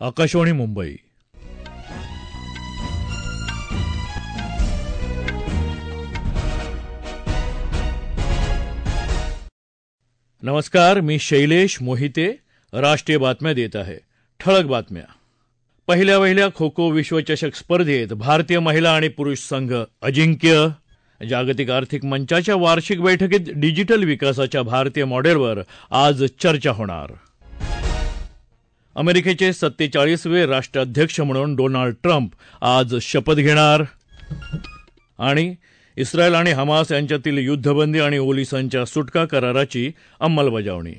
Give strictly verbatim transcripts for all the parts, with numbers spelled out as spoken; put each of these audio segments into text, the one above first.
आकाशवाणी मुंबई. नमस्कार, मी शैलेश मोहिते. राष्ट्रीय बातम्या देत आहे. ठळक बातम्या. पहिल्या वहिल्या खो खो विश्वचषक स्पर्धेत भारतीय महिला आणि पुरुष संघ अजिंक्य. जागतिक आर्थिक मंचाच्या वार्षिक बैठकीत डिजिटल विकासाच्या भारतीय मॉडेलवर आज चर्चा होणार. अमेरिकेचे सत्तेचाळीसवे राष्ट्राध्यक्ष म्हणून डोनाल्ड ट्रम्प आज शपथ घेणार. आणि इस्रायल आणि हमास यांच्यातील युद्धबंदी आणि ओलिसांच्या सुटका कराराची अंमलबजावणी.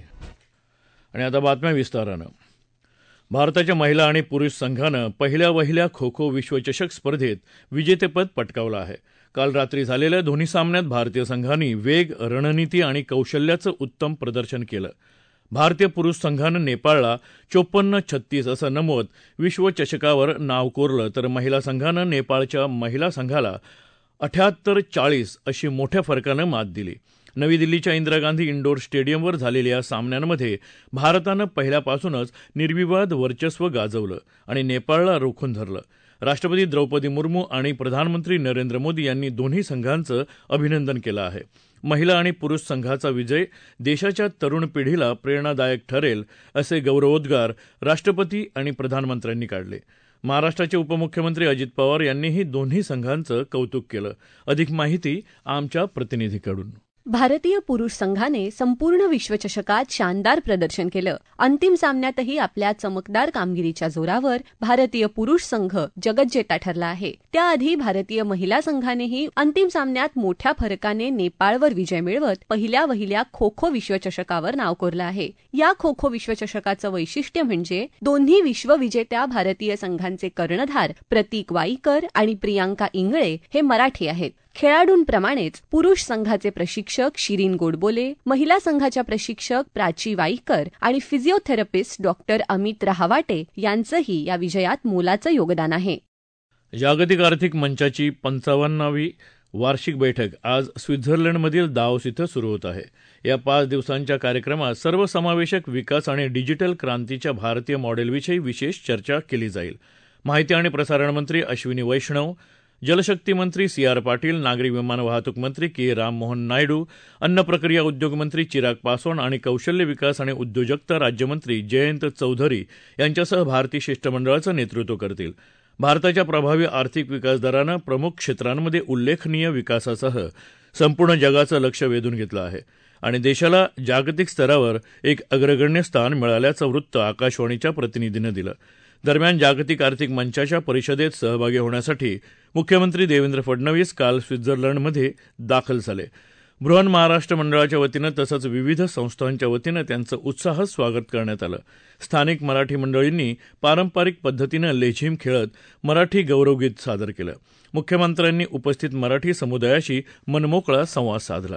आणि आता बातम्या विस्तारानं. भारताच्या महिला आणि पुरुष संघानं पहिल्या वहिल्या खो खो विश्वचषक स्पर्धेत विजेतेपद पटकावलं आहे. काल रात्री झालेल्या दोन्ही सामन्यात भारतीय संघांनी वेग, रणनीती आणि कौशल्याचं उत्तम प्रदर्शन केलं. भारतीय पुरुष संघानं नेपाळला चोपन्न छत्तीस असं नमवत विश्वचषकावर नाव कोरलं, तर महिला संघानं नेपाळच्या महिला संघाला अठ्याहत्तर चाळीस अशी मोठ्या फरकानं मात दिली. नवी दिल्लीच्या इंदिरा गांधी इंडोर स्टेडियमवर झालेल्या या सामन्यांमध्ये भारतानं पहिल्यापासूनच निर्विवाद वर्चस्व गाजवलं आणि नेपाळला रोखून धरलं. राष्ट्रपती द्रौपदी मुर्मू आणि प्रधानमंत्री नरेंद्र मोदी यांनी दोन्ही संघांचं अभिनंदन केलं आहे. महिला आणि पुरुष संघाचा विजय देशाच्या तरुण पिढीला प्रेरणादायक ठरेल असे गौरवोद्गार राष्ट्रपती आणि प्रधानमंत्र्यांनी काढले. महाराष्ट्राचे उपमुख्यमंत्री अजित पवार यांनीही दोन्ही संघांचं कौतुक केलं. अधिक माहिती आमच्या प्रतिनिधीकडून. भारतीय पुरुष संघाने संपूर्ण विश्वचषकात शानदार प्रदर्शन केलं. अंतिम सामन्यातही आपल्या चमकदार कामगिरीच्या जोरावर भारतीय पुरुष संघ जगज्जेता ठरला आहे. त्याआधी भारतीय महिला संघानेही अंतिम सामन्यात मोठ्या फरकाने नेपाळवर विजय मिळवत पहिल्या वहिल्या खो खो विश्वचषकावर नाव कोरलं आहे. या खो खो विश्वचषकाचं वैशिष्ट्य म्हणजे दोन्ही विश्वविजेत्या भारतीय संघांचे कर्णधार प्रतीक वाईकर आणि प्रियांका इंगळे हे मराठी आहेत. खेळाडूंप्रमाणेच पुरुष संघाचे प्रशिक्षक शिरीन गोडबोले, महिला संघाच्या प्रशिक्षक प्राची वाईकर आणि फिजिओथेरपिस्ट डॉक्टर अमित रहावाटे यांचंही या विजयात मोलाचं योगदान आहे. जागतिक आर्थिक मंचाची पंचावन्नावी वार्षिक बैठक आज स्वित्झर्लंडमधील दावोस इथं सुरू होत आहे. या पाच दिवसांच्या कार्यक्रमात सर्वसमावेशक विकास आणि डिजिटल क्रांतीच्या भारतीय मॉडेलविषयी विशेष चर्चा केली जाईल. माहिती आणि प्रसारण मंत्री अश्विनी वैष्णव, जलशक्ती मंत्री सी आर पाटील, नागरी विमान वाहतूक मंत्री के राममोहन नायडू, अन्न प्रक्रिया उद्योग मंत्री चिराग पासवान आणि कौशल्य विकास आणि उद्योजकता राज्यमंत्री जयंत चौधरी यांच्यासह भारतीय शिष्टमंडळाचं नेतृत्व करतील. भारताच्या प्रभावी आर्थिक विकास दरानं प्रमुख क्षेत्रांमध्ये उल्लेखनीय विकासासह संपूर्ण जगाचं लक्ष वेधून घेतलं आहे आणि देशाला जागतिक स्तरावर एक अग्रगण्य स्थान मिळाल्याचं वृत्त आकाशवाणीच्या प्रतिनिधीनं दिलं. दरम्यान जागतिक आर्थिक मंचाच्या परिषदेत सहभागी होण्यासाठी मुख्यमंत्री देवेंद्र फडणवीस काल स्वित्झर्लंडमध्ये दाखल झाले. बृहन महाराष्ट्र मंडळाच्या वतीनं तसंच विविध संस्थांच्या वतीनं त्यांचं उत्साहात स्वागत करण्यात आलं. स्थानिक मराठी मंडळींनी पारंपरिक पद्धतीनं लेझीम खेळत मराठी गौरवगीत सादर केलं. मुख्यमंत्र्यांनी उपस्थित मराठी समुदायाशी मनमोकळा संवाद साधला.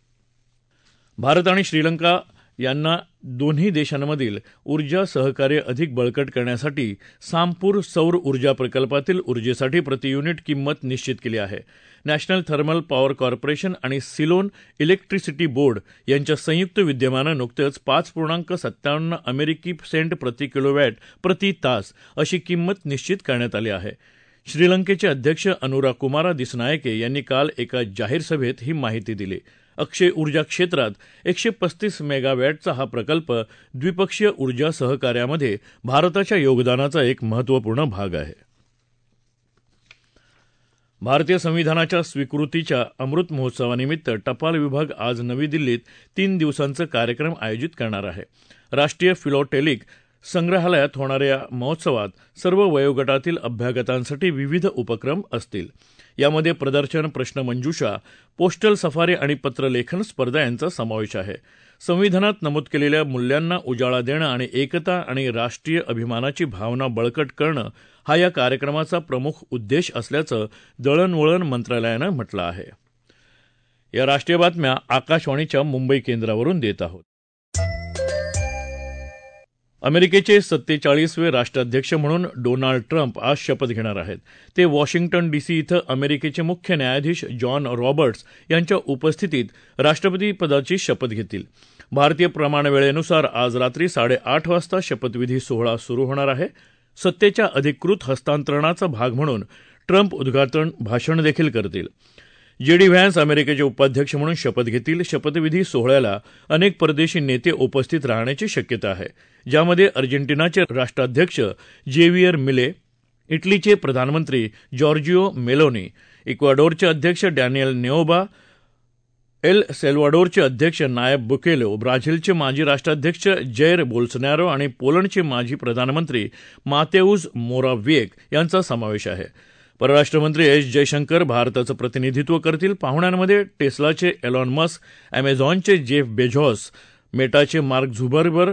भारत आणि श्रीलंका यांना दोन्ही देशांमधील ऊर्जा सहकार्य अधिक बळकट करण्यासाठी सामपूर सौर ऊर्जा प्रकल्पातील ऊर्जेसाठी प्रति युनिट किंमत निश्चित केली आहे. नॅशनल थर्मल पॉवर कॉर्पोरेशन आणि सिलोन इलेक्ट्रिसिटी बोर्ड यांच्या संयुक्त विद्यमानं नुकतेच पाच पूर्णांक सत्तावन्न अमेरिकी सेंट प्रति किलोवॅट प्रति तास अशी किंमत निश्चित करण्यात आली आहे. श्रीलंकेचे अध्यक्ष अनुरा कुमारा दिसनायके यांनी काल एका जाहीर सभेत ही माहिती दिली. अक्षय ऊर्जा क्षेत्रात एकशे पस्तीस मेगावॅटचा हा प्रकल्प द्विपक्षीय ऊर्जा सहकार्यामध्ये भारताच्या योगदानाचा एक महत्त्वपूर्ण भाग आहे. भारतीय संविधानाच्या स्वीकृतीच्या अमृत महोत्सवानिमित्त टपाल विभाग आज नवी दिल्लीत तीन दिवसांचा कार्यक्रम आयोजित करणार आहे. राष्ट्रीय फिलॉटेलिक संग्रहालयात होणाऱ्या या महोत्सवात सर्व वयोगटातील अभ्यागतांसाठी विविध उपक्रम असतील. यामध्ये प्रदर्शन, प्रश्नमंजुषा, पोस्टल सफारी आणि पत्रलेखन स्पर्धा यांचा समावेश आहे. संविधानात नमूद केलेल्या मूल्यांना उजाळा देणं आणि एकता आणि राष्ट्रीय अभिमानाची भावना बळकट करणं हा या कार्यक्रमाचा प्रमुख उद्देश असल्याचं दळणवळण मंत्रालयानं म्हटलं आहे. या राष्ट्रीय बातम्या आकाशवाणीच्या मुंबई केंद्रावरून देत आहोत. अमेरिकेचे सत्तेचाळीसवे राष्ट्राध्यक्ष म्हणून डोनाल्ड ट्रम्प आज शपथ घेणार आहेत. ते वॉशिंग्टन डीसी इथं अमेरिकेचे मुख्य न्यायाधीश जॉन रॉबर्ट्स यांच्या उपस्थितीत राष्ट्रपतीपदाची शपथ घेतील. भारतीय प्रमाणवेळेनुसार आज रात्री साडेआठ वाजता शपथविधी सोहळा सुरू होणार आहे. सत्तेच्या अधिकृत हस्तांतरणाचा भाग म्हणून ट्रम्प उद्घाटन भाषण देखील करतील. जे डी व्हॅन्स अमेरिकेचे उपाध्यक्ष म्हणून शपथ घेतील. शपथविधी सोहळ्याला अनेक परदेशी नेते उपस्थित राहण्याची शक्यता आहे, ज्यामध्ये अर्जेंटिनाचे राष्ट्राध्यक्ष जेवियर मिले, इटलीचे प्रधानमंत्री जॉर्जिओ मेलोनी, इक्वाडोरचे अध्यक्ष डॅनियल नेओबा, एल सेल्वाडोरचे अध्यक्ष नायब बुकेलो, ब्राझीलचे माजी राष्ट्राध्यक्ष जैर बोल्सोनारो आणि पोलंडचे माजी प्रधानमंत्री मातेऊज मोराव्येक यांचा समावेश आहे. परराष्ट्रमंत्री एस जयशंकर भारताचं प्रतिनिधित्व करतील. पाहुण्यांमध्ये टेस्लाचे एलॉन मस्क, अमेझॉनचे जेफ बेझोस, मेटाचे मार्क झुकरबर्ग,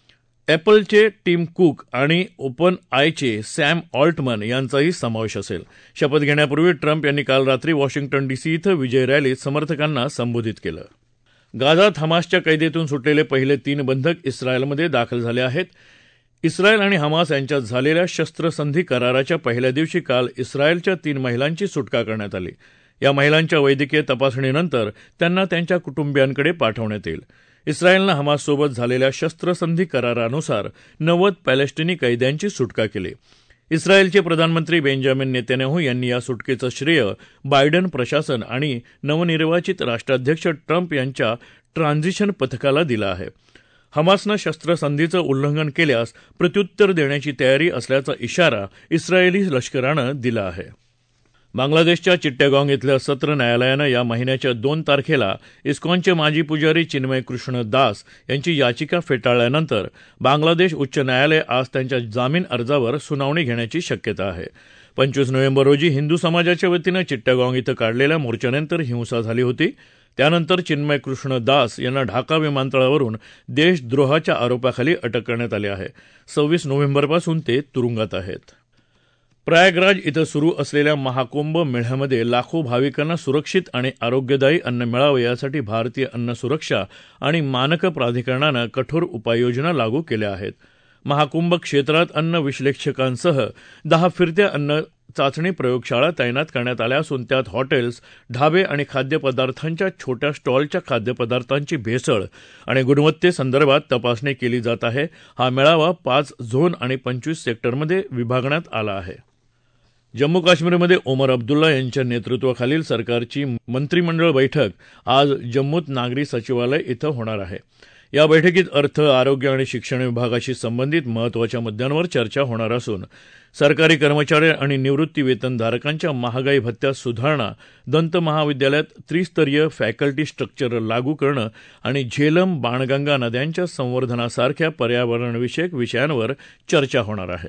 ॲपलचे टिम कुक आणि ओपन आयचे सॅम ऑल्टमन यांचाही समावेश असेल. शपथ घेण्यापूर्वी ट्रम्प यांनी काल रात्री वॉशिंग्टन डीसी इथं विजय रॅलीत समर्थकांना संबोधित केलं. गाझात हमासच्या कैदेतून सुटलेले पहिले तीन बंधक इस्रायलमध्ये दाखल झाले आहेत. इस्रायल आणि हमास यांच्यात झालेल्या शस्त्रसंधी कराराच्या पहिल्या दिवशी काल इस्रायलच्या तीन महिलांची सुटका करण्यात आली. या महिलांच्या वैद्यकीय तपासणीनंतर त्यांना त्यांच्या कुटुंबियांकडे पाठवण्यात येईल. इस्रायलनं हमाससोबत झालेल्या शस्त्रसंधी करारानुसार नव्वद पॅलेस्टिनी कैद्यांची सुटका केली. इस्रायलचे प्रधानमंत्री बेंजामिन नेतन्याहू यांनी या सुटकेचं श्रेय बायडन प्रशासन आणि नवनिर्वाचित राष्ट्राध्यक्ष ट्रम्प यांच्या ट्रान्झिशन पथकाला दिलं आहे. हमासनं शस्त्रसंधीचं उल्लंघन केल्यास प्रत्युत्तर देण्याची तयारी असल्याचा इशारा इस्रायली लष्करानं दिला आहे. बांगलादेशच्या चिट्टॅगॉंग इथल्या सत्र न्यायालयानं या महिन्याच्या दोन तारखेला इस्कॉनचे माजी पुजारी चिन्मय कृष्ण दास यांची याचिका फेटाळल्यानंतर बांगलादेश उच्च न्यायालय आज त्यांच्या जामीन अर्जावर सुनावणी घेण्याची शक्यता आहे. पंचवीस नोव्हेंबर रोजी हिंदू समाजाच्या वतीनं चिट्टॅगॉंग इथं काढलेल्या मोर्चानंतर हिंसा झाली होती. त्यानंतर चिन्मय कृष्ण दास यांना ढाका विमानतळावरून देशद्रोहाच्या आरोपाखाली अटक करण्यात आली आहे. सव्वीस नोव्हेंबरपासून ते तुरुंगात आहेत. प्रयागराज इथं सुरू असलेल्या महाकुंभ मेळ्यामध्ये लाखो भाविकांना सुरक्षित आणि आरोग्यदायी अन्न मिळावं यासाठी भारतीय अन्न सुरक्षा आणि मानक प्राधिकरणानं कठोर उपाययोजना लागू केल्या आहेत. महाकुंभ क्षेत्रात अन्न विश्लेषकांसह दहा फिरत्या अन्न चाचणी प्रयोगशाळा तैनात करण्यात आल्या असून त्यात हॉटेल्स, ढाबे आणि खाद्यपदार्थांच्या छोट्या स्टॉलच्या खाद्यपदार्थांची भेसळ आणि गुणवत्तेसंदर्भात तपासणी केली जात आहे. हा मेळावा पाच झोन आणि पंचवीस सेक्टरमध्ये विभागण्यात आला आहे. जम्मू काश्मीरमध्ये ओमर अब्दुल्ला यांच्या नेतृत्वाखालील सरकारची मंत्रिमंडळ बैठक आज जम्मूत नागरी सचिवालय इथं होणार आहे. या बैठकीत अर्थ, आरोग्य आणि शिक्षण विभागाशी संबंधित महत्त्वाच्या मुद्द्यांवर चर्चा होणार असून सरकारी कर्मचारी आणि निवृत्ती वेतनधारकांच्या महागाई भत्त्यात सुधारणा, दंत महाविद्यालयात त्रिस्तरीय फॅकल्टी स्ट्रक्चर लागू करणं आणि झेलम, बाणगंगा नद्यांच्या संवर्धनासारख्या पर्यावरणविषयक विषयांवर चर्चा होणार आहे.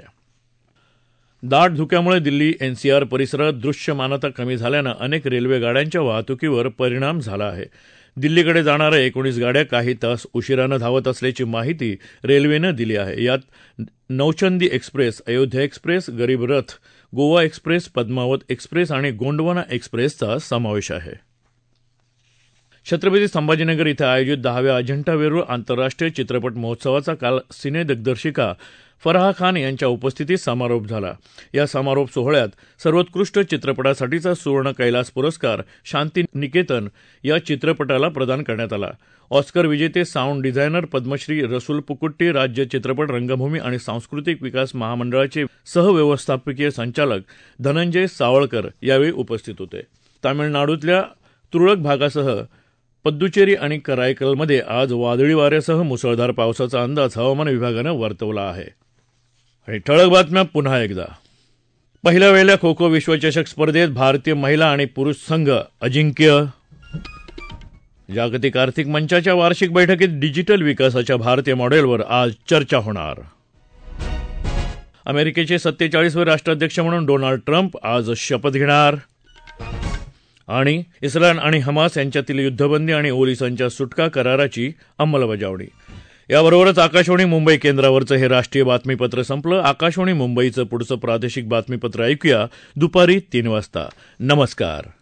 दाट धुक्यामुळे दिल्ली एनसीआर परिसरात दृश्यमानता कमी झाल्यानं अनेक रेल्वे गाड्यांच्या वाहतुकीवर परिणाम झाला आहे. दिल्लीकडे जाणाऱ्या एकोणीस गाड्या काही तास उशिरानं धावत असल्याची माहिती रेल्वेनं दिली आहे. यात Nauchandi express, Ayodhya express, Garib Rath, Goa express, Padmavat express आणि गोंडवाना एक्सप्रेसचा समावेश आहे. छत्रपती संभाजीनगर इथं आयोजित दहाव्या अजिंठा वेरूळ आंतरराष्ट्रीय चित्रपट महोत्सवाचा काल सिनेदिग्दर्शिका फराह खान यांच्या उपस्थितीत समारोप झाला. या समारोप सोहळ्यात सर्वोत्कृष्ट चित्रपटासाठीचा सुवर्ण कैलास पुरस्कार शांती निकेतन या चित्रपटाला प्रदान करण्यात आला. ऑस्कर विजेते साऊंड डिझायनर पद्मश्री रसूल पुकुट्टी, राज्य चित्रपट, रंगभूमी आणि सांस्कृतिक विकास महामंडळाचे सहव्यवस्थापकीय संचालक धनंजय सावळकर यावेळी उपस्थित होते. तामिळनाडूतल्या तुरळक भागासह पद्दुचेरी आणि कराईकलमध्ये आज वादळी वाऱ्यासह मुसळधार पावसाचा अंदाज हवामान विभागानं वर्तवला आहे. आणि ठळक बातम्या पुन्हा एकदा. पहिल्या वेळेला खो खो विश्वचषक स्पर्धेत भारतीय महिला आणि पुरुष संघ अजिंक्य. जागतिक आर्थिक मंचाच्या वार्षिक बैठकीत डिजिटल विकासाच्या भारतीय मॉडेलवर आज चर्चा होणार. अमेरिकेचे सत्तेचाळीसवे राष्ट्राध्यक्ष म्हणून डोनाल्ड ट्रम्प आज शपथ घेणार. आणि इस्रायल आणि हमास यांच्यातील युद्धबंदी आणि पोलिसांच्या सुटका कराराची अंमलबजावणी. याबरोबरच आकाशवाणी मुंबई केंद्रावरचं हे राष्ट्रीय बातमीपत्र संपलं. आकाशवाणी मुंबईचं पुढचं प्रादेशिक बातमीपत्र ऐकूया दुपारी तीन वाजता. नमस्कार.